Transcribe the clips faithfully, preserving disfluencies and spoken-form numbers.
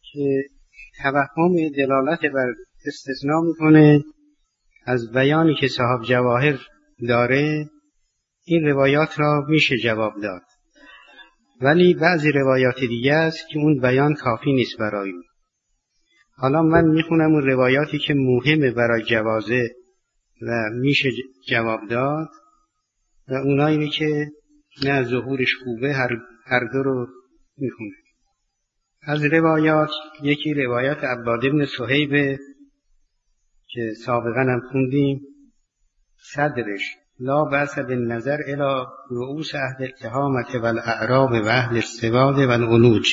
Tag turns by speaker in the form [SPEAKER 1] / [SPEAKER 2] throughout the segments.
[SPEAKER 1] که توهم دلالت بر استثناء میکنه از بیانی که صاحب جواهر داره. این روایات را میشه جواب داد، ولی بعضی روایات دیگه است که اون بیان کافی نیست برای اون. حالا من میخونم اون روایاتی که مهمه برای جوازه و میشه جواب داد و اونایی که نه ظهورش خوبه هر, هر دو رو میخونه. از روایات یکی روایت عباد بن صهیب که سابقا هم خوندیم، صدرش لا بأس بالنظر الی رؤوس اهل التهامة والاعراب و اهل السواد والعلوج.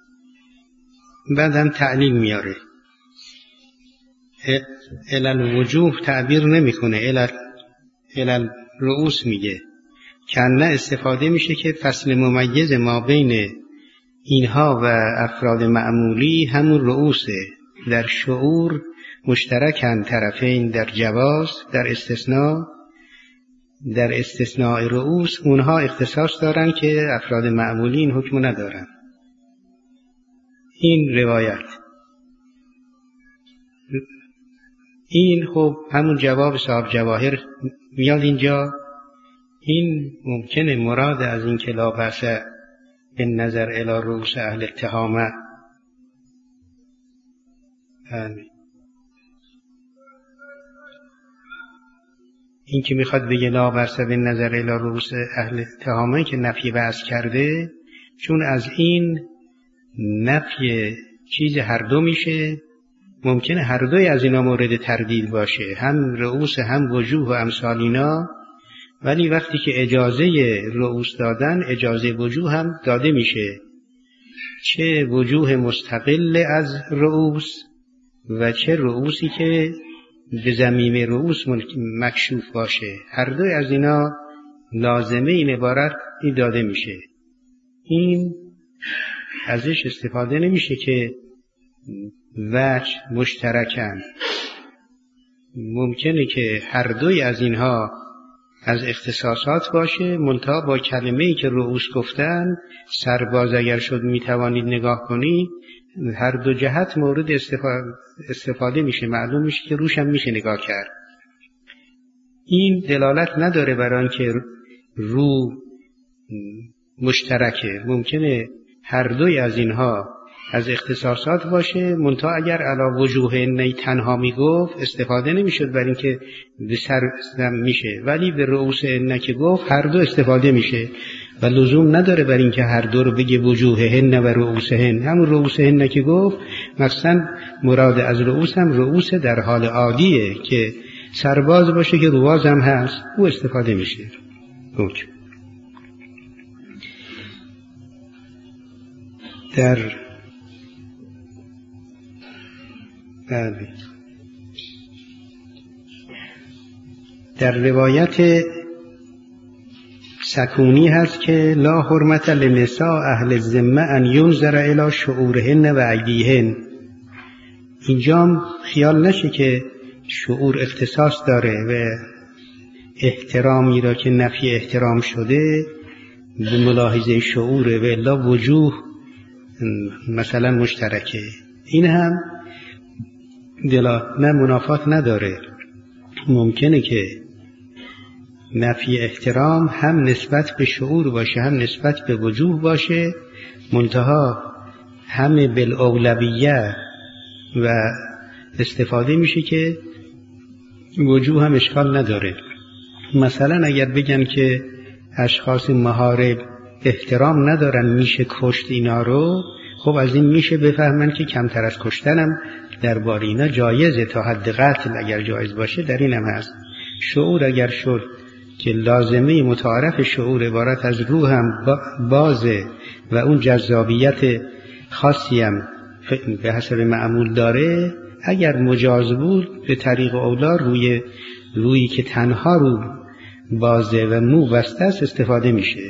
[SPEAKER 1] بعدم تعلیل میاره، الی الوجوه تعبیر نمیکنه، الی الی الرؤوس میگه، کنه استفاده میشه که فصل ممیز ما بین اینها و افراد معمولی همون رؤوسه. در شعور مشترکن طرفین در جواز، در استثناء در استثناء رؤوس اونها اختصاص دارن که افراد معمولی این حکم ندارن. این روایت این خب همون جواب صاحب جواهر میاد اینجا. این ممکنه مراد از این که لا بأس بالنظر الی رؤوس اهل التهامة، این که میخواد بگه لا بأس بالنظر الی رؤوس اهل التهامة که نفی بأس کرده، چون از این نفی چیز هر دو میشه. ممکنه هر دوی از اینا مورد تردید باشه، هم رؤوس هم وجوه و امثال اینا، ولی وقتی که اجازه رؤوس دادن اجازه وجوه هم داده میشه، چه وجوه مستقل از رؤوس و چه رؤوسی که به ضمیم رؤوس مکشوف باشه. هر دوی از اینا لازمه این عبارت این داده میشه. این ازش استفاده نمیشه که وجه مشترکن. ممکنه که هر دوی از اینها از اختصاصات باشه، منتها با کلمه‌ای که رؤوس گفتن سرباز اگر شد میتوانید نگاه کنید، هر دو جهت مورد استفاده, استفاده میشه، معلوم میشه که روش هم میشه نگاه کرد. این دلالت نداره برای آنکه رو مشترکه. ممکنه هر دوی از اینها از اختصاصات باشه، منتها اگر علی وجوه نی تنها میگفت استفاده نمیشد برای اینکه به سر میشه، ولی به رؤوس ان که گفت هر دو استفاده میشه و لزوم نداره برای اینکه هر دو رو بگه وجوههن و رؤوسهن. همون رؤوسهن که گفت مثلا مراد از رؤوس هم رؤوس در حال عادیه که سرباز باشه که رواز هم هست، او استفاده میشه. اوکی. در بله در روایت سکونی هست که لا حرمت لنساء اهل الذمه ان ینظر الی شعورهن و ایدیهن. اینجا خیال نشه که شعور اختصاص داره و احترامی را که نفی احترام شده به ملاحظه شعوره و الا وجوه مثلا مشترکه. این هم دلا نه منافات نداره. ممکنه که نفی احترام هم نسبت به شعور باشه هم نسبت به وجوه باشه، منتها همه بالاولویه و استفاده میشه که وجوه هم اشکال نداره. مثلا اگر بگن که اشخاص محارب احترام ندارن میشه کشت اینا رو، خب از این میشه بفهمن که کمتر از کشتنم درباره اینا جایزه، تا حد قتل اگر جایز باشه در اینم هست. شعور اگر شد که لازمه متعارف شعور عبارت از روح هم بازه و اون جذابیت خاصی هم به حسب معمول داره، اگر مجاز بود به طریق اولا روی رویی که تنها رو بازه و مو بسته است استفاده میشه.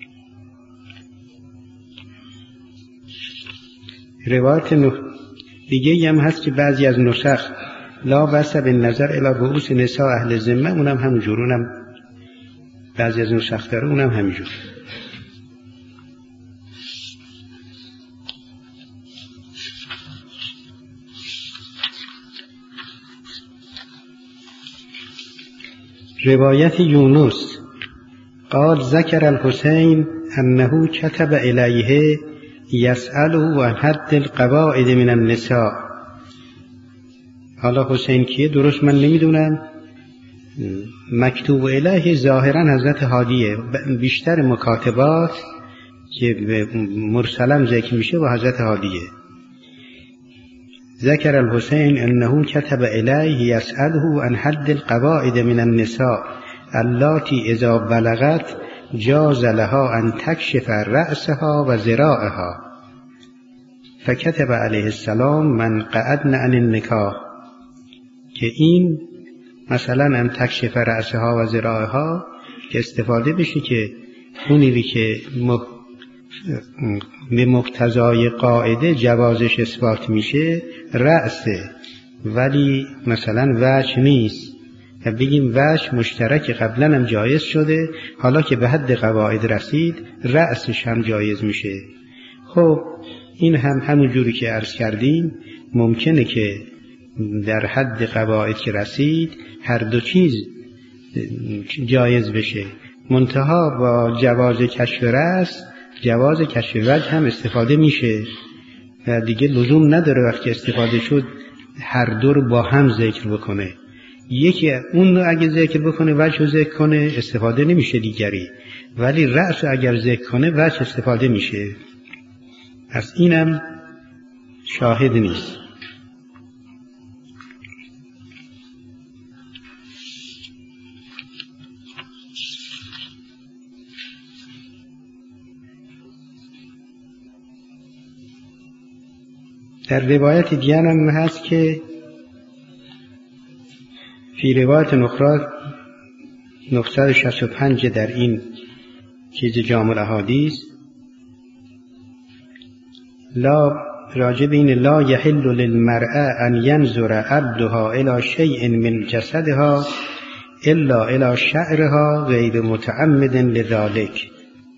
[SPEAKER 1] روایت دیگه هم هست که بعضی از نسخ لا بأس بالنظر الی رؤوس نساء اهل الذمه، اونم همینجور، اونم بعضی از نسخ داره، اونم همینجور. روایت یونس قال ذکر الحسین انه كتب الیه یسأله عن حد القواعد من النساء. حالا حسین کیه درست من نمیدونم، مکتوب الیه ظاهرا حضرت هادیه، بیشتر مکاتبات که مرسلم ذکر میشه و حضرت هادیه. ذکر الحسین انه كتب الیه یسأله عن حد القواعد من النساء اللاتی اذا بلغت جاز لها ان تکشف رأسها و ذراعها فكتب علیه السلام من قعدن عن النکاح، که این مثلا ان تکشف رأسها و ذراعها که استفاده بشه که اونی که به مقتضای قاعده جوازش اثبات میشه رأسه، ولی مثلا وجه نیست و بگیم وجه مشترک قبلا هم جایز شده، حالا که به حد قواعد رسید رأسش هم جایز میشه. خب این هم همون جوری که عرض کردیم ممکنه که در حد قواعد که رسید هر دو چیز جایز بشه، منتها با جواز کشف رأس جواز کشف وجه هم استفاده میشه و دیگه لزوم نداره وقتی استفاده شد هر دو رو با هم ذکر بکنه. یکی اون رو اگه ذکر بکنه وجه رو ذکر کنه استفاده نمیشه دیگری، ولی رأس رو اگر ذکر کنه وجه استفاده میشه. از اینم شاهد نیست. در روایت دیگر هم هست که فی روایت نخرى نهصد و شصت و پنج در این چیز جامع الاحادیث لا راجب این لا یحل للمرأة ان ینظر عبدها الى شیء من جسدها الا الى شعرها غیر متعمد لذلك.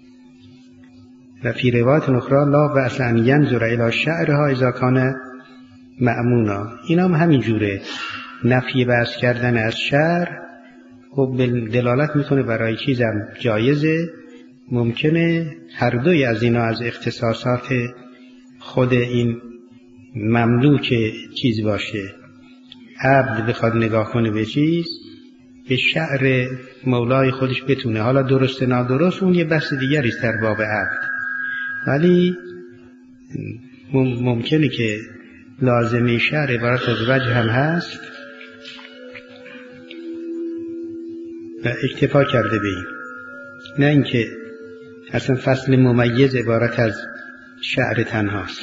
[SPEAKER 1] و فی روایت اخرى لا بأس ان ینظر الی شعرها اذا کان مأمونا. این هم همین جوره، نفی بحث کردن از شعر خب دلالت میکنه برای چیزم جایزه، ممکنه هر دوی از اینا از اختصاصات خود این مملوک چیز باشه. عبد بخواد نگاه کنه به چیز به شعر مولای خودش بتونه، حالا درست نادرست اون یه بحث دیگری است در باب عبد، ولی ممکنه که لازمه شعر عبارت از وجه هم هست و اکتفا کرده به این، نه اینکه اصلا فصل ممیز عبارت از شعر تنهاست.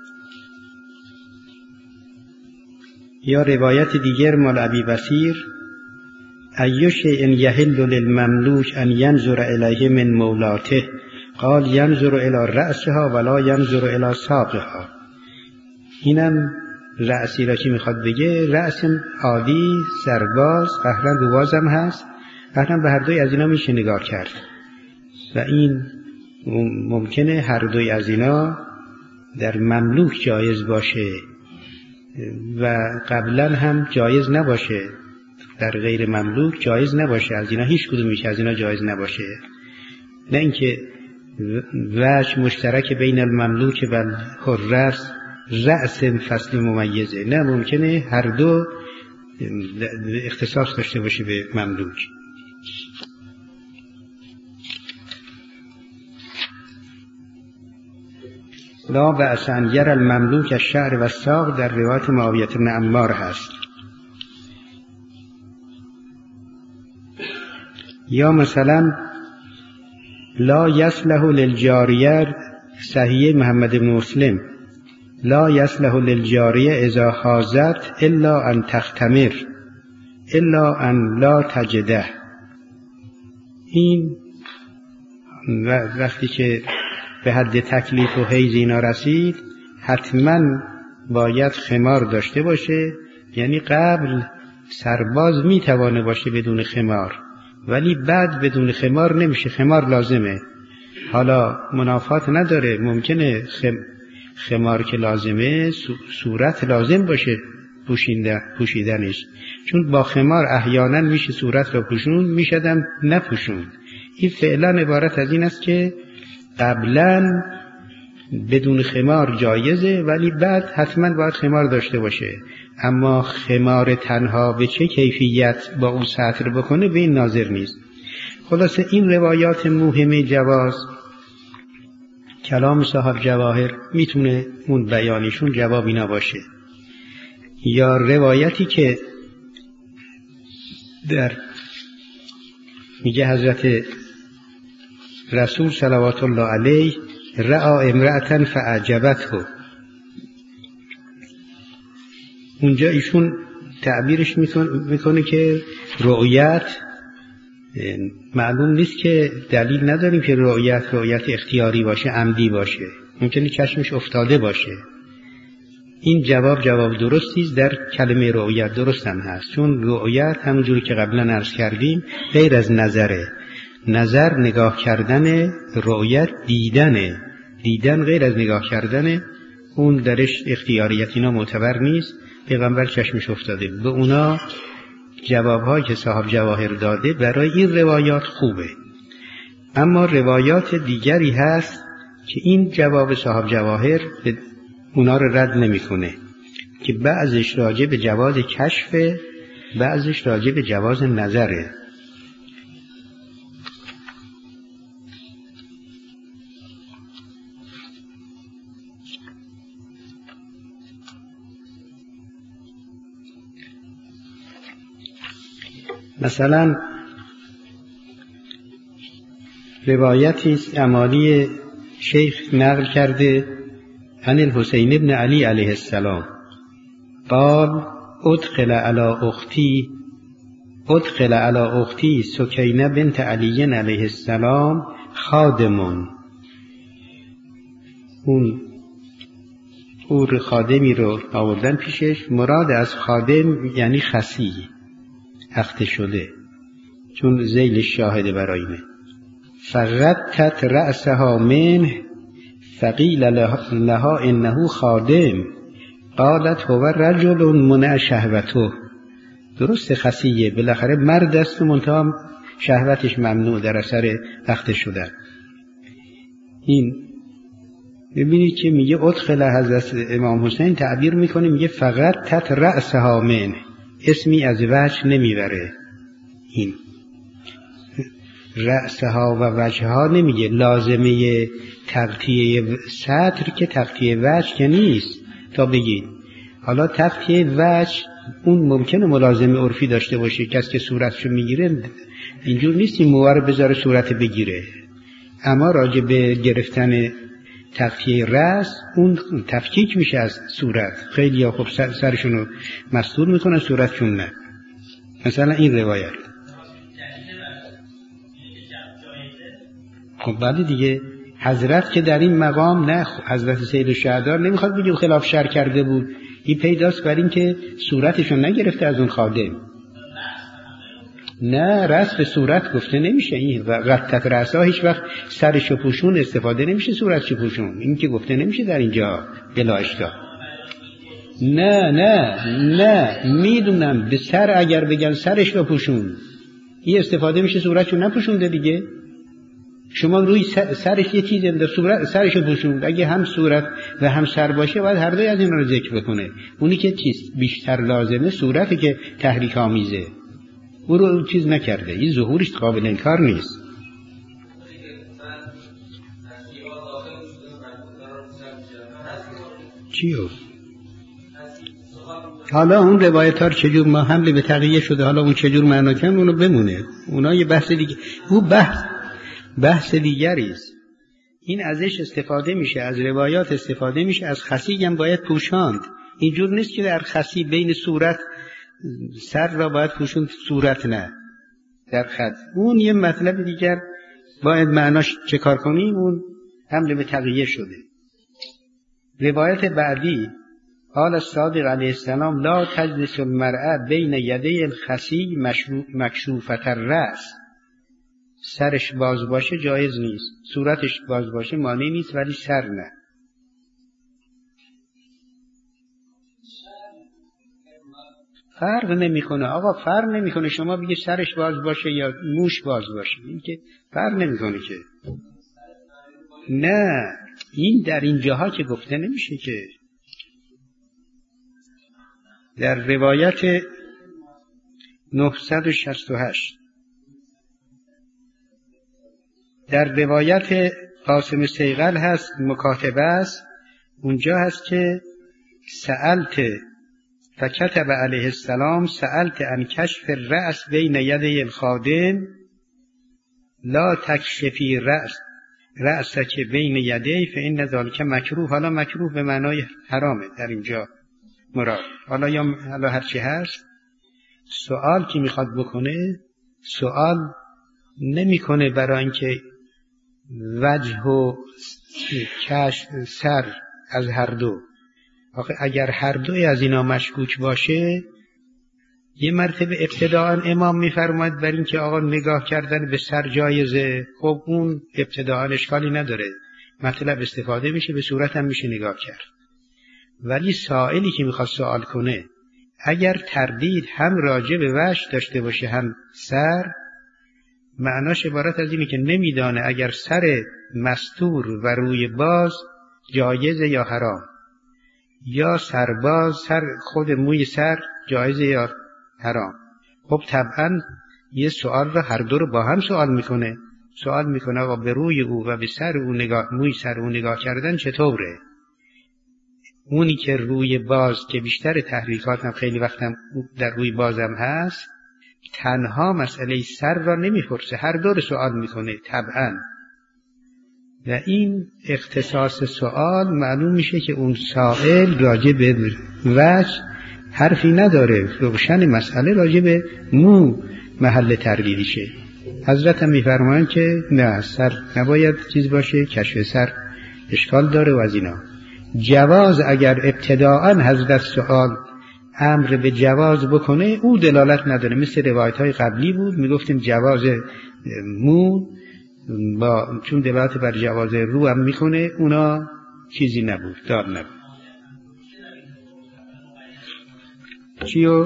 [SPEAKER 1] یا روایت دیگر مال ابی بصیر ایو شیء یحل للمملوک ان ینظر الیه من مولاته قال ینظر الی رأسها ولا ینظر الی ساقها. اینم رأسی را که میخواد بگه رأس عادی سرباز قهرن روبازم هست، قهرن به هر دوی از اینا میشه نگاه کرد و این ممکنه هر دوی از اینا در مملوک جایز باشه و قبلا هم جایز نباشه، در غیر مملوک جایز نباشه، از اینا هیچ کدوم میشه از اینا جایز نباشه. نه اینکه وجه مشترک بین المملوک و الحر رأس فصل ممیزه، نه ممکنه هر دو اختصاص داشته باشه به مملوک. لا بأس ان یری المملوک الشعر و الساق در روایت معاویه بن عمار هست. یا مثلا لا یصلح للجاریه صحیح محمد بن مسلم لا یصلح للجاریه اذا حاضت الا ان تختمر الا ان لا تجده. این وقتی که به حد تکلیف و حیض اینا رسید حتما باید خمار داشته باشه، یعنی قبل سرباز میتوانه باشه بدون خمار، ولی بعد بدون خمار نمیشه، خمار لازمه. حالا منافات نداره، ممکنه خم... خمار که لازمه صورت لازم باشه پوشیدنش، چون با خمار احیانا میشه صورت را پوشون، میشدم نپوشون. این فعلا عبارت از این است که قبلا بدون خمار جایزه، ولی بعد حتما باید خمار داشته باشه. اما خمار تنها به چه کیفیت با اون سطر بکنه به این ناظر نیست. خلاصه این روایات مهمه جواز، کلام صاحب جواهر میتونه اون بیانیشون جوابی نباشه. یا روایتی که در میگه حضرت رسول صلوات الله علیه رأى امرأة فأعجبته، اونجا ایشون تعبیرش میکنه که رؤیت معلوم نیست که دلیل نداریم که رؤیت رؤیت اختیاری باشه، عمدی باشه، ممکنه چشمش افتاده باشه. این جواب جواب درستی است در کلمه رؤیت، درست هم هست، چون رؤیت همونجوری که قبلا عرض کردیم غیر از نظره. نظر نگاه کردن، رؤیت دیدنه، دیدن غیر از نگاه کردن، اون درش اختیاریت اینا معتبر نیست. پیغمبر چشمش افتاده. به اونا جوابهایی که صاحب جواهر داده برای این روایات خوبه. اما روایات دیگری هست که این جواب صاحب جواهر اونا رو رد نمیکنه، که بعضش راجع به جواز کشف، بعضش راجع به جواز نظره. مثلا روایتی امالی شیخ نقل کرده عن الحسین ابن علی علیه السلام قال ادخل علی اختی ادخل علی اختی سکینه بنت علی علیه السلام خادمون. اون اور خادمی رو آوردن پیشش، مراد از خادم یعنی خسی، اخته شده، چون ذیل شاهده برای اینه. فغطت رأسها منه فقیل لها انه خادم قالت هو رجل منع شهوته. درست خسیه، بالاخره مرد است و منتها شهوتش ممنوع در اثر اخته شدن. این ببینید که میگه ادخل، حضرت امام حسین تعبیر میکنه میگه فقط تت رأسها منه، اسمی از وجه نمیبره. این رأسها و وجهها نمیگه، لازمه تغطیه سطر که تغطیه وجه که نیست تا بگید. حالا تغطیه وجه اون ممکنه ملازمه عرفی داشته باشه، کسی که صورتشو میگیره اینجور نیست این موار بذاره صورت بگیره. اما راجع به گرفتن تغطیه رأس اون تفکیک میشه از صورت. خیلی ها خب سرشونو مستور میکنن، صورتشون نه. مثلا این روایت خب بعد دیگه حضرت که در این مقام نه، حضرت سید الشهدا نمیخواد بگیم خلاف شرع کرده بود، این پیداست بر این که صورتشون نگرفته از اون خادم. نه، رأس به صورت گفته نمیشه. این غطت رأسها هیچ وقت سرشو پوشون استفاده نمیشه، صورتشو پوشون، این که گفته نمیشه در اینجا بلا اشکال. نه نه نه میدونم به سر اگر بگن سرش رو پوشون، این استفاده میشه، صورتشو نپوشونده دیگه. شما روی سرش یه چیزی در صورت سرشو پوشون، اگه هم صورت و هم سر باشه باید هر دوی از این رو ذکر بکنه. اونی که چیز بیشتر لازمه صورتی که تحریک آمیزه، او رو چیز نکرده. این ظهورش قابل انکار نیست. چیو؟ حالا اون روایت ها چجور ما حمله به تقیه شده، حالا اون چجور معنا کنه اونو بمونه، اونا یه بحث دیگه، او بحث بحث دیگری است. این ازش استفاده میشه، از روایات استفاده میشه، از خسی هم باید پوشاند. اینجور نیست که در خسی بین صورت سر را باید پوشوند، صورت نه در خط. اون یه مطلب دیگر باید معناش چه کار کنیم، اون حمله به تقیه شده. روایت بعدی قال الصادق علیه السلام لا تجلس المرأة بین یدی الخسی مکشوفة الرأس. سرش باز باشه جایز نیست، صورتش باز باشه مانع نیست، ولی سر نه. فرق نمیکنه آقا، فرق نمیکنه شما بگی سرش باز باشه یا موش باز باشه، این که فرق نمیکنه که. نه این در این جاها که گفته نمیشه که. در روایت نهصد و شصت و هشت در روایت قاسم صیقل هست، مکاتبه است، اونجا هست که سألت فکتب علیه السلام سألت عن کشف الرأس بین یدی الخادم لا تکشفی رأس رأسک بین یدی فإن ذلک مکروه. حالا مکروه به معنای حرامه در اینجا مراد. حالا یا حالا هرچی هست، سوال که میخواد بکنه سوال نمیکنه برای اینکه وجه و کش سر از هر دو. آخه اگر هر دوی از اینا مشکوک باشه، یه مرتبه ابتداءً امام میفرماید بر این که آقا نگاه کردن به سر جایزه، خب اون ابتداءً اشکالی نداره، مطلب استفاده میشه، به صورت هم میشه نگاه کرد. ولی سائلی که میخواد سوال کنه اگر تردید هم راجع به وجه داشته باشه هم سر، معناش عبارت از اینه که نمیدانه اگر سر مستور و روی باز جایزه یا حرام، یا سرباز سر خود موی سر جایزه یا حرام. خب طبعا یه سوال رو هر دو رو با هم سوال میکنه سوال میکنه آقا به روی او و به سر او نگاه، موی سر او نگاه کردن چطوره؟ اونی که روی باز که بیشتر تحریکات هم خیلی وقت هم در روی بازم هست، تنها مسئله سر را نمیپرسه، هر دو رو سوال میکنه طبعا. و این اختصاص سوال معلوم میشه که اون سائل راجع به وجه حرفی نداره، روشن مسئله راجع به مو محل تردیدیشه. حضرت هم میفرمایند که نه، سر نباید چیز باشه، کشف سر اشکال داره و از اینا. جواز اگر ابتداءً حضرت سوال امر به جواز بکنه، او دلالت نداره، مثل روایت های قبلی بود میگفتیم جواز مو با چون دلالت بر جواز رو هم میکنه، اونا چیزی نبود، دار نبود. چیو؟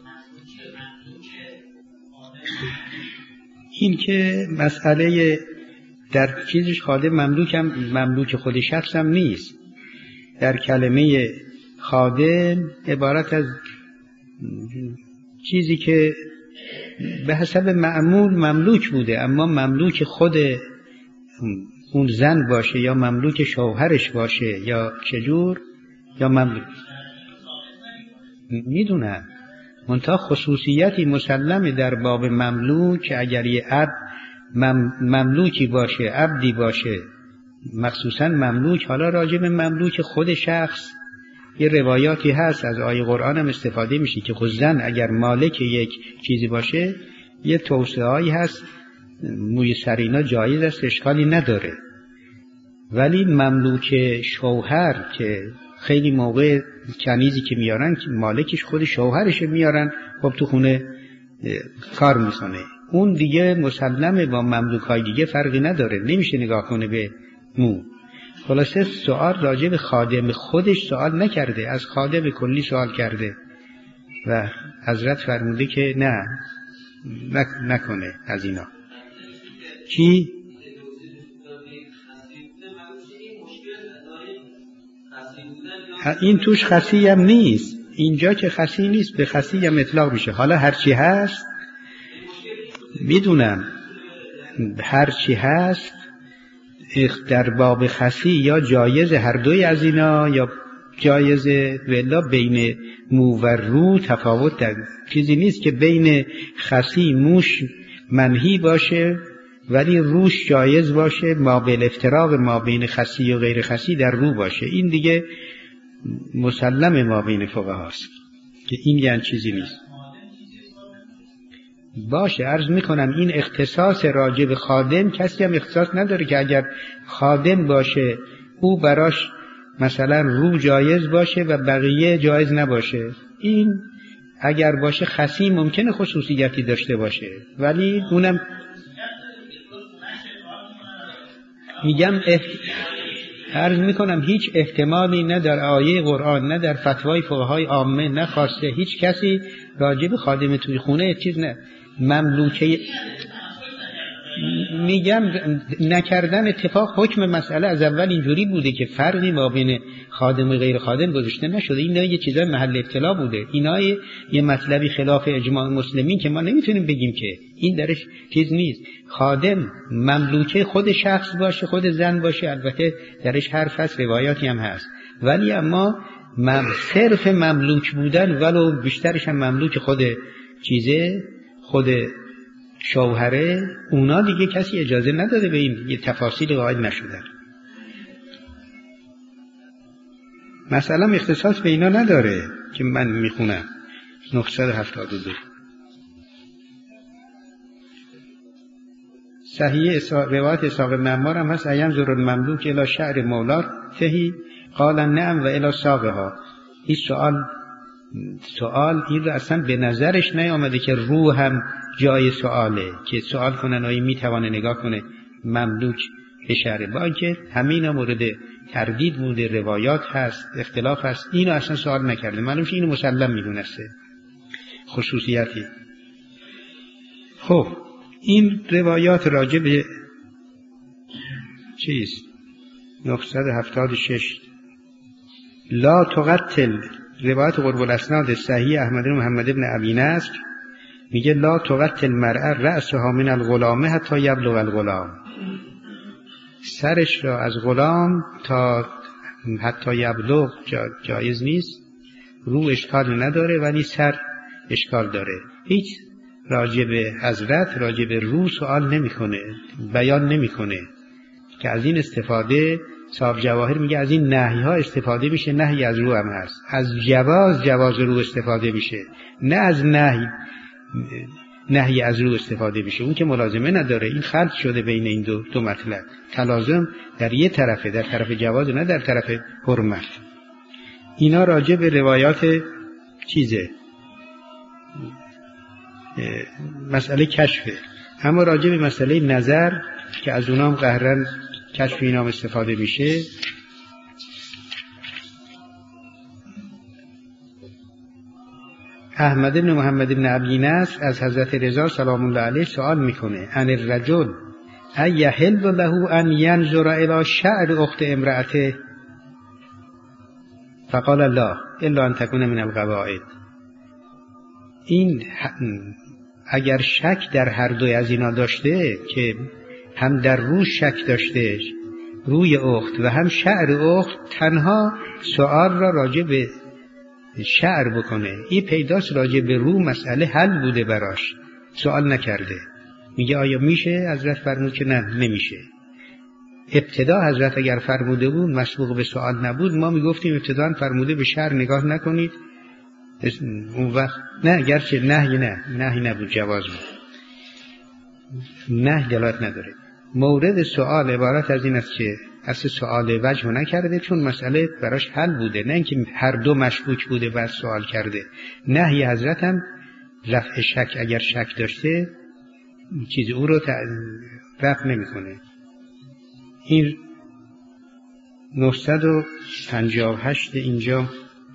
[SPEAKER 1] این که مسئله در چیزش خادم مملوک هم مملوک خود شخص هم نیست. در کلمه خادم عبارت از چیزی که به حسب معمول مملوک بوده، اما مملوک خود اون زن باشه یا مملوک شوهرش باشه یا چجور، یا مملوک میدونن. منتها خصوصیتی مسلمه در باب مملوک که اگر یه عبد مم مملوکی باشه، عبدی باشه، مخصوصا مملوک، حالا راجع به مملوک خود شخص یه روایاتی هست از آیه قرآن هم استفاده میشه که خود زن اگر مالک یک چیزی باشه یه توصیه هایی هست، موی سرینا جایز است، اشکالی نداره. ولی مملوک شوهر که خیلی موقع کنیزی که میارن که مالکش خود شوهرش میارن، خب تو خونه کار میکنه، اون دیگه مسلمه، با مملوک های دیگه فرقی نداره، نمیشه نگاه کنه به مو. خلاصه سوال راجع به خادم خودش سوال نکرده، از خادم کلی سوال کرده و حضرت فرموده که نه نکنه از اینا. کی؟ این توش خسی هم نیست، اینجا که خسی نیست، به خسی هم اطلاق میشه. حالا هرچی هست میدونم، هرچی هست در باب خسی یا جایز هر دوی از اینا یا جایز، ولا بین مو و رو تفاوت در چیزی نیست که بین خسی موش منهی باشه ولی روش جایز باشه، ما بین افتراق ما بین خسی و غیر خسی در رو باشه. این دیگه مسلم ما بین فقها هست که این یعنی چیزی نیست. باشه، عرض میکنم این اختصاص راجب خادم کسی هم اختصاص نداره که اگر خادم باشه او براش مثلا رو جایز باشه و بقیه جایز نباشه. این اگر باشه خسی ممکنه خصوصیتی داشته باشه، ولی اونم میگم عرض میکنم هیچ احتمالی نه در آیه قرآن نه در فتوای فقهای عامه نه خواسته هیچ کسی راجع به خادم توی خونه چیز نه. مملوکه میگم نکردن اتفاق حکم مسئله از اول اینجوری بوده که فرقی ما بین خادم و غیر خادم گذاشته نشده. این یه چیزای محل ابتلا بوده. اینا یه مطلبی خلاف اجماع مسلمین که ما نمیتونیم بگیم که این درش چیز نیست. خادم مملوکه خود شخص باشه، خود زن باشه، البته درش حرف هست، روایاتی هم هست، ولی اما مم صرف مملوک بودن ولو بیشترش هم مملوک خود چیزه، خود شوهره، اونا دیگه کسی اجازه نداده به این یه تفاصیل قائل نشدن. مثلا اختصاص به اینا نداره که من میخونم. نهصد و هفتاد و دو صحیح روایت اسحاق معمار هم هست: ایم زور المملوک الی شعر مولا فهی قال نعم و الی ساقها. این سوال سوال این رو اصلا به نظرش نیامده که روح هم جای سواله که سوال کنن آیا میتوانه نگاه کنه مملوک به شعر، با اینکه همین مورد تردید بوده، روایات هست، اختلاف هست، اینو اصلا سوال نکرده، معلومه اینو مسلم میدونسته خصوصیتی. خب این روایات راجع به چیست؟ نهصد و هفتاد و شش لا تقتل، روایت قرب الاسناد صحیح احمد بن محمد بن ابی نصر میگه لا تقتل المرأة رأسها من الغلام حتی یبلغ الغلام، سرش را از غلام تا حتی یبلغ جا جایز نیست. رو اشکال نداره ولی سر اشکال داره. هیچ راجع به حضرت راجع به رو سوال نمیکنه، بیان نمیکنه که از این استفاده. صاحب جواهر میگه از این نهی ها استفاده میشه، نهی از رو هم هست، از جواز جواز رو استفاده میشه، نه از نهی نهی از رو استفاده میشه. اون که ملازمه نداره. این خلط شده بین این دو, دو مطلب. تلازم در یه طرفه، در طرف جواز نه در طرف حرمت. اینا راجع به روایات چیزه مسئله کشفه. اما راجع به مسئله نظر که از اونام قهرن کشف اینام استفاده میشه، احمد بن محمد بن ابی نصر از حضرت رضا سلام الله علیه سوال میکنه: ان الرجل ایحل له ان ينظر الى شعر اخت امرأته؟ فقال لا الا ان تكون من القواعد. این اگر شک در هر دوی از اینا داشته که هم در روی شک داشته، روی اخت و هم شعر اخت، تنها سوال را راجع به شعر بکنه. این پیداست راجع به رو مسئله حل بوده براش، سوال نکرده. میگه آیا میشه؟ حضرت فرمود که نه نمیشه. ابتدا حضرت اگر فرموده بود مسبوق به سوال نبود، ما میگفتیم ابتدا فرموده به شعر نگاه نکنید، اون وقت نه، گرچه نهی نه نهی نبود، جواز بود. نه دلالت نداره. مورد سوال عبارت از این است که اصل سوال وجه نکرده چون مسئله براش حل بوده، نه اینکه هر دو مشکوک بوده بعد سوال کرده. نهی حضرت هم رفع شک، اگر شک داشته چیز او رو رفع نمیکنه. این نهصد و پنجاه و هشت اینجا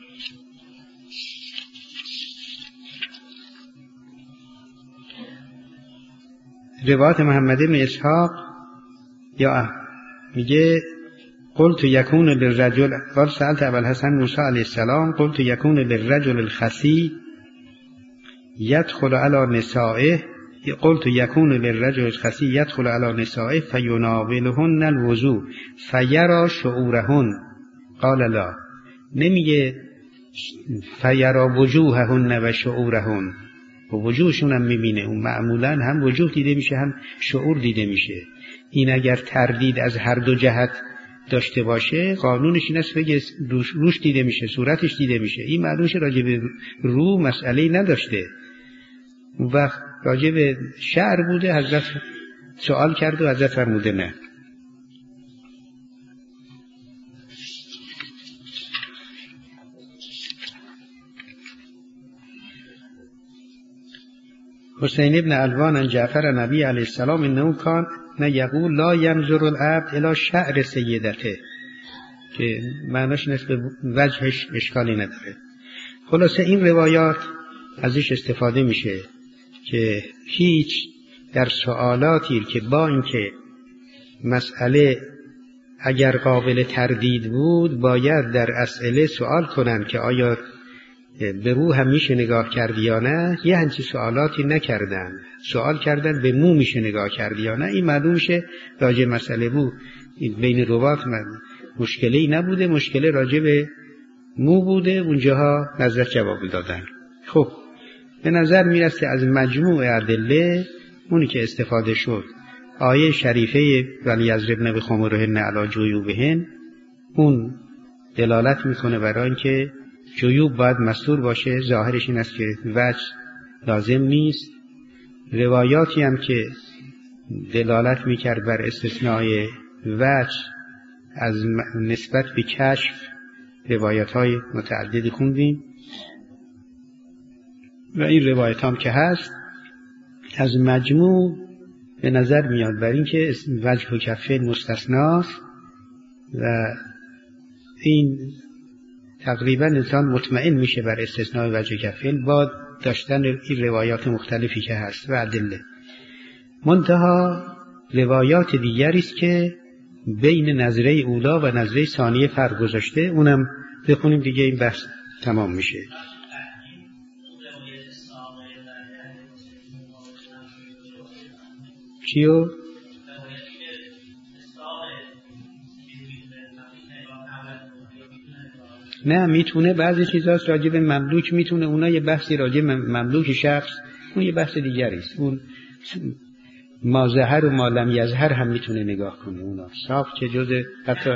[SPEAKER 1] روایت محمد بن اسحاق یا میگه قلت یکون للرجل قال سألت ابو الحسن موسی علیه السلام قلت یکون للرجل الخسی يدخل على نسائه قلت یکون للرجل الخسی يدخل على نسائه فیناولهن الوضوء فیرا شعورهن قال لا. نمیگه فیرا وجوههن و شعورهن، و وجوهشون هم میبینه. اون معمولا هم وجوه دیده میشه هم شعور دیده میشه. این اگر تردید از هر دو جهت داشته باشه قانونش این است بگه روش, روش دیده میشه، صورتش دیده میشه. این معلومش راجع به رو مسئله نداشته. اون وقت راجع به شعر بوده، حضرت سوال کرد و حضرت فرموده نه. حسین ابن علوان عن جعفر نبی علیه السلام انه کان یقول لا ینظر العبد الی شعر سیدته. که معناش نیست به وجهش اشکالی نداره. خلاصه این روایات ازش استفاده میشه که هیچ در سوالاتی که با اینکه مسئله اگر قابل تردید بود باید در اسئله سوال کنن که آیا به روح هم میشه نگاه کردی یا نه، یه همچین سوالاتی نکردن، سوال کردن به مو میشه نگاه کردی یا نه. این معلوم میشه راجع مسئله بود بین روات مشکلی نبوده، مشکل راجع به مو بوده، اونجاها نظر جواب دادن. خب به نظر میرسه از مجموع ادله اونی که استفاده شد آیه شریفه ولی یضربن بخمرهن علی جیوبهن، اون دلالت میکنه برای اینکه جیوب باید مستور باشه. ظاهرش این است که وجه لازم نیست. روایاتی هم که دلالت میکرد بر استثناء وجه از نسبت به کشف روایت های متعددی خوندیم و این روایت هم که هست از مجموع به نظر میاد بر این که وجه و کفین مستثناست و این تقریبا انسان مطمئن میشه بر استثناء وجه و کفین با داشتن این روایات مختلفی که هست و ادله. منتها روایات دیگری است که بین نظره اولا و نظره ثانیه فرق گذاشته، اونم بخونیم دیگه این بحث تمام میشه. چیو؟ نه میتونه بعضی چیزاست راجع به مملوک میتونه، اونا یه بحثی راجع به مملوک شخص، اون یه بحث دیگری است. اون ما ظهر و ما لم یظهر هم میتونه نگاه کنه، اونا صاف که جزء حتی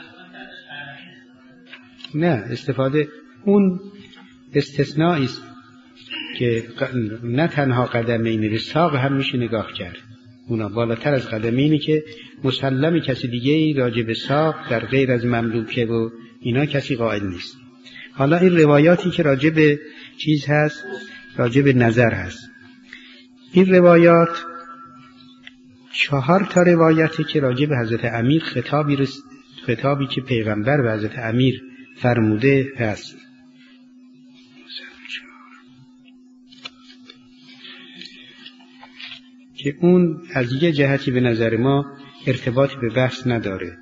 [SPEAKER 1] نه استفاده اون استثنائی است که نه تنها قدمین رساق هم میشه نگاه کرد، اونا بالاتر از قدمینی که مسلمی کسی دیگه راجع به ساق در غیر از مملوکه و اینا کسی قائل نیست. حالا این روایاتی که راجع به چیز هست، راجع به نظر هست، این روایات چهار تا روایتی که راجع به حضرت امیر خطابی رس... خطابی که پیغمبر به حضرت امیر فرموده هست. که اون از یه جهتی به نظر ما ارتباطی به بحث نداره.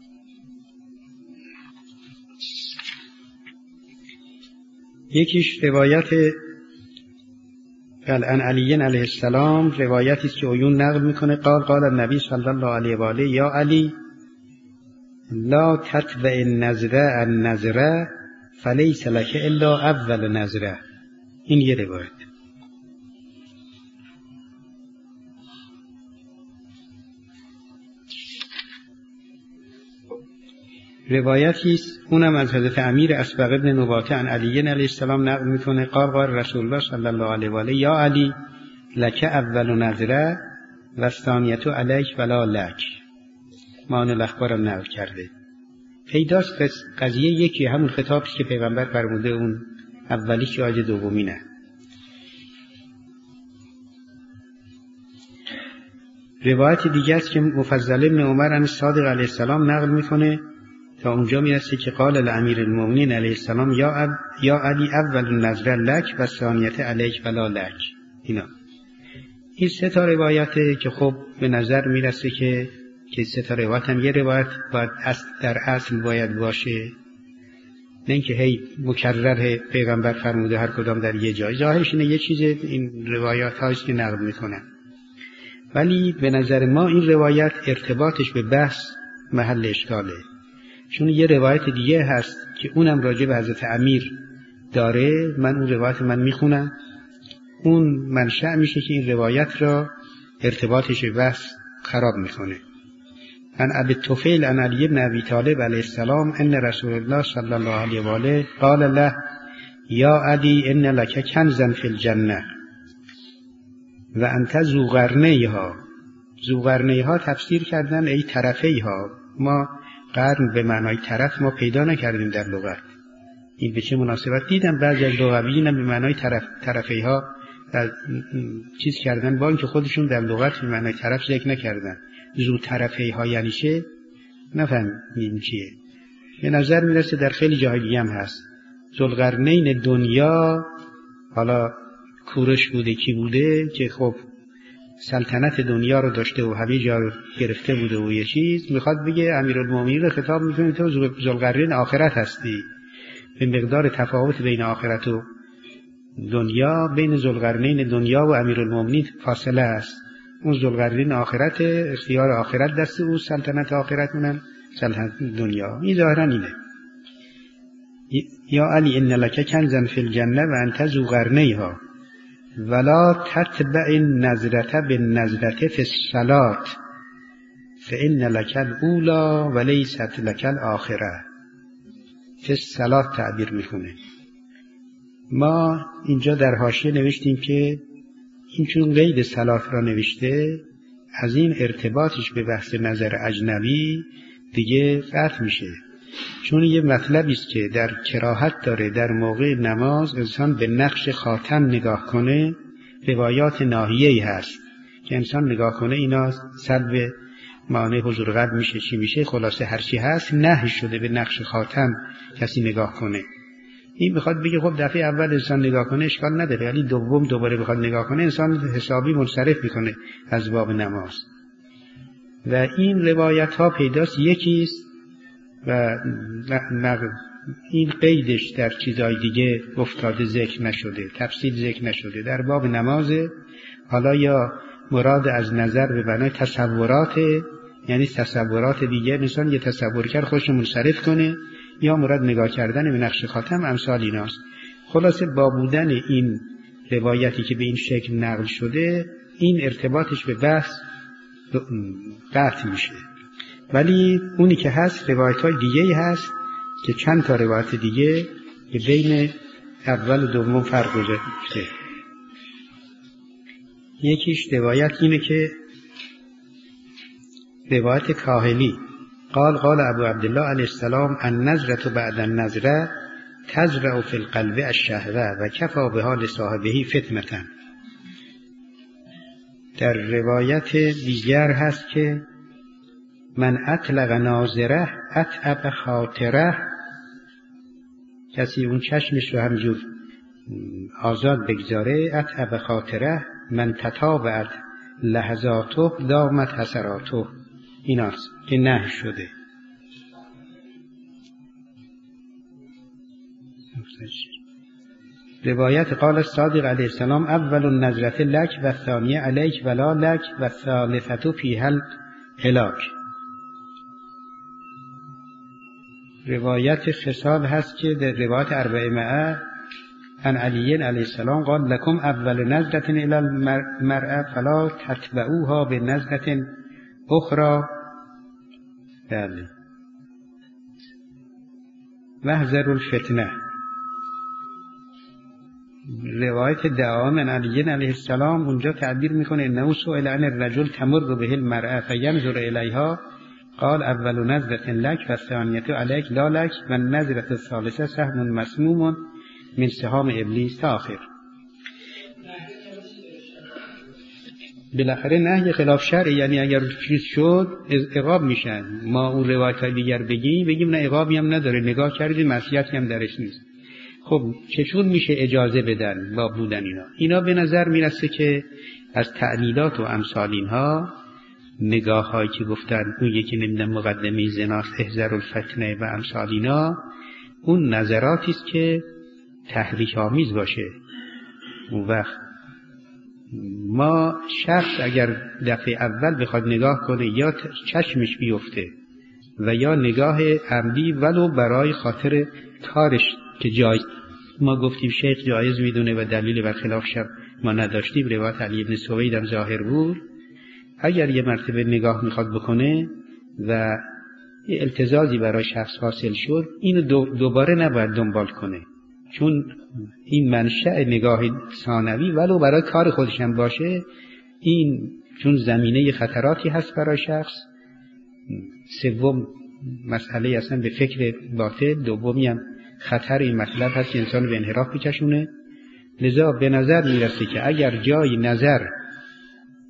[SPEAKER 1] یکیش روایت عن علی علیه السلام، روایتی است که عیون نقل میکنه قال قال النبی صلی الله علیه و آله یا علی لا تتبع النظره النظره فلیس لک الا اول نظره. این یه روایت. روایتی است اونم از حضرت امیر اسبغ ابن نباته عن علی علیه السلام نقل میکنه قال قال رسول الله صلی الله علیه و آله یا علی لک اول نظره و ثانیت علیک ولا لک. مان الاخبارم نقل کرده. پیداست قضیه یکی، همون خطابی که پیغمبر فرموده، اون اولی که آیه دومی نه. روایت دیگه است که مفضل ابن عمر عن صادق علیه السلام نقل میکنه تا اونجا میرسه که قال الامیر المؤمنین علیه السلام یا اب یا علی اول النظر لک و ثانیت علیک ولا لک. اینا این سه تا روایته که خب به نظر میرسه که که سه تا روایت هم یه روایت باید در اصل باید باشه، نه اینکه هی مکرر پیغمبر فرموده هر کدام در یه جای. ظاهرش اینه یه چیز این روایات هاست که نقل میکنن، ولی به نظر ما این روایت ارتباطش به بحث محل اشکاله. چون یه روایت دیگه هست که اونم راجع به حضرت امیر داره، من اون روایت من میخونم، اون منشأ میشه که این روایت را ارتباطش به بحث خراب میکنه. عن ابی الطفیل عن علی بن ابی طالب علیه السلام ان رسول الله صلی الله علیه و آله قال له یا علی ان لک کنزا فی الجنه و انت ذو قرنیها. ذو قرنیها تفسیر کردن ای طرفیها. ما قرن به معنای طرف ما پیدا نکردیم در لغت. این به چه مناسبت؟ دیدم بعضی از لغویین هم به معنای طرف طرفیها چیز کردن، با اینکه خودشون در لغت به معنای طرف ذکر نکردن. ذو طرفیها یعنی چه؟ نفهمیم چیه. به نظر میرسه در خیلی جاهای دیگه هم هست. ذوالقرنین دنیا، حالا کورش بوده کی بوده که خب سلطنت دنیا رو داشته و همه جا رو گرفته بوده و یه چیز میخواد بگه امیرالمومنین رو خطاب میکنه تو ذوالقرنین آخرت هستی. به مقدار تفاوت بین آخرت و دنیا، بین ذوالقرنین دنیا و امیرالمومنین فاصله است. اون ذوالقرنین آخرت، اختیار آخرت دست او، سلطنت آخرت اونم سلطنت دنیا. این ظاهرا اینه. یا علی ان لک کنزا فی الجنه و انت ذو قرنیها ولا تتبع النظرة بالنظرة فی الصلاة فان لک الاولی و لیست لک الاخره. فی الصلاة تعبیر میکنه. ما اینجا در حاشیه نوشتیم که این چون قید صلات را نوشته، از این ارتباطش به بحث نظر اجنبی دیگه قطع میشه، چون یه مطلبی است که در کراهت داره در موقع نماز انسان به نقش خاتم نگاه کنه. روایات ناهیه‌ای هست که انسان نگاه کنه اینا سلب معنی حضور قلب میشه، چی میشه، خلاصه هر چی هست نهی شده به نقش خاتم کسی نگاه کنه. این بخواد بگه خب دفعه اول انسان نگاه کنه اشکال نداره، ولی دوم دوباره بخواد نگاه کنه انسان حسابی منصرف میکنه از باب نماز. و این روایت ها پیداست یکیست و این قیدش در چیزای دیگه افتاده ذکر نشده، تفصیل ذکر نشده. در باب نماز حالا یا مراد از نظر به معنای تصورات، یعنی تصورات دیگه انسان یه تصور کرد خودش منصرف کنه، یا مراد نگاه کردن به نقش خاتم، امثال ایناست. خلاصه با بودن این روایتی که به این شکل نقل شده، این ارتباطش به بحث قطع میشه. ولی اونی که هست روایت های دیگه هست که چند تا روایت دیگه که بین اول و دوم فرق گذاشته. یکیش روایت اینه که روایت کاهلی قال قال ابو عبدالله علیه السلام النظرة بعد النظرة تزرع فی القلب الشهوة و کفا بها لصاحبه فتنة. در روایت دیگر هست که من اطلق ناظره اتعب خاطره، کسی اون چشمش رو همجور آزاد بگذاره، اتعب خاطره من تتابعت لحظاته دامت حسراته، ایناست که نه شده. روایت قال الصادق علیه السلام اول النظرة لک و الثانیه علیک ولا لک و الثالثة فیها الهلاک. روایت خصال هست که در روایت اربعه مئه عن علی علیه السلام قال لکم اول نظرة الی المرأة فلا تتبعوها بنظرة اخرى. بله واحذروا الفتنه. روایت دعا من علی علیه السلام اونجا تعبیر میکنه انه سئل عن الرجل تمر به المرأة فینظر الیها قال اول نظرة لک و الثانیة علیک لا لک و النظرة الثالثة سهم مسموم من سهام ابلیس تا آخر. بالاخره نهی خلاف شرع، یعنی اگر چیز شد عقاب میشن. ما اون روایت دیگر بگیم بگیم نه عقابی هم نداره، نگاه کردیم معصیتی هم درش نیست. خب چطور میشه اجازه بدن با بودن اینا؟ اینا به نظر میرسه که از تعلیلات و امثال اینها، نگاه هایی که گفتن اون یکی نمیدن مقدمه زناست احذر الفتنه و امثال اینا، اون نظراتی است که تحریک آمیز باشه. اون وقت ما شخص اگر دفعه اول بخواد نگاه کنه یا چشمش بیفته و یا نگاه عمدی ولو برای خاطر کارش که جایز، ما گفتیم شیخ جایز میدونه و دلیل برخلاف شب ما نداشتیم، روایت علی ابن سوید هم ظاهر بود. اگر یه مرتبه نگاه میخواد بکنه و یه التزازی برای شخص حاصل شد، اینو دو دوباره نباید دنبال کنه، چون این منشأ نگاه ثانوی ولو برای کار خودش هم باشه، این چون زمینه خطراتی هست برای شخص. سوم مسئله اصلا به فکر باطل، دومی هم خطر این مطلب هست که انسان به انحراف بکشونه. لذا به نظر میرسه که اگر جای نظر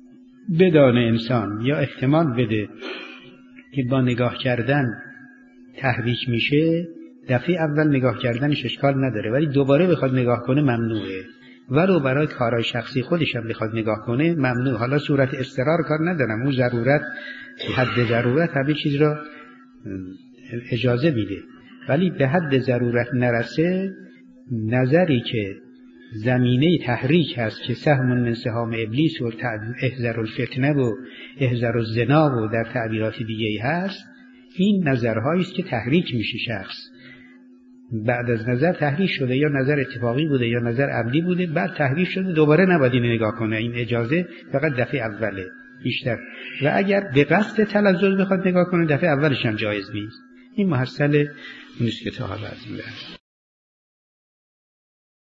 [SPEAKER 1] بدانه انسان یا احتمال بده که با نگاه کردن تحریک میشه دفعه اول نگاه کردنش اشکال نداره، ولی دوباره بخواد نگاه کنه ممنوعه. ولو برای کارهای شخصی خودش هم بخواد نگاه کنه ممنوع. حالا صورت اضطرار کار ندارم، اون ضرورت حد ضرورت همه چیز را اجازه میده، ولی به حد ضرورت نرسه نظری که زمینه تحریک هست که سهم من سهام ابلیس و احذر الفتنه و احذر الزنا و در تعبیرات دیگه هست، این نظرهایی است که تحریک میشه. شخص بعد از نظر تحریک شده، یا نظر اتفاقی بوده یا نظر عمدی بوده، بعد تحریک شده، دوباره نباید اینو نگاه کنه. این اجازه فقط دفعه اوله بیشتر، و اگر به قصد تلذذ بخواد نگاه کنه دفعه اولش هم جایز نیست. این محصل نیست که تا حالا از این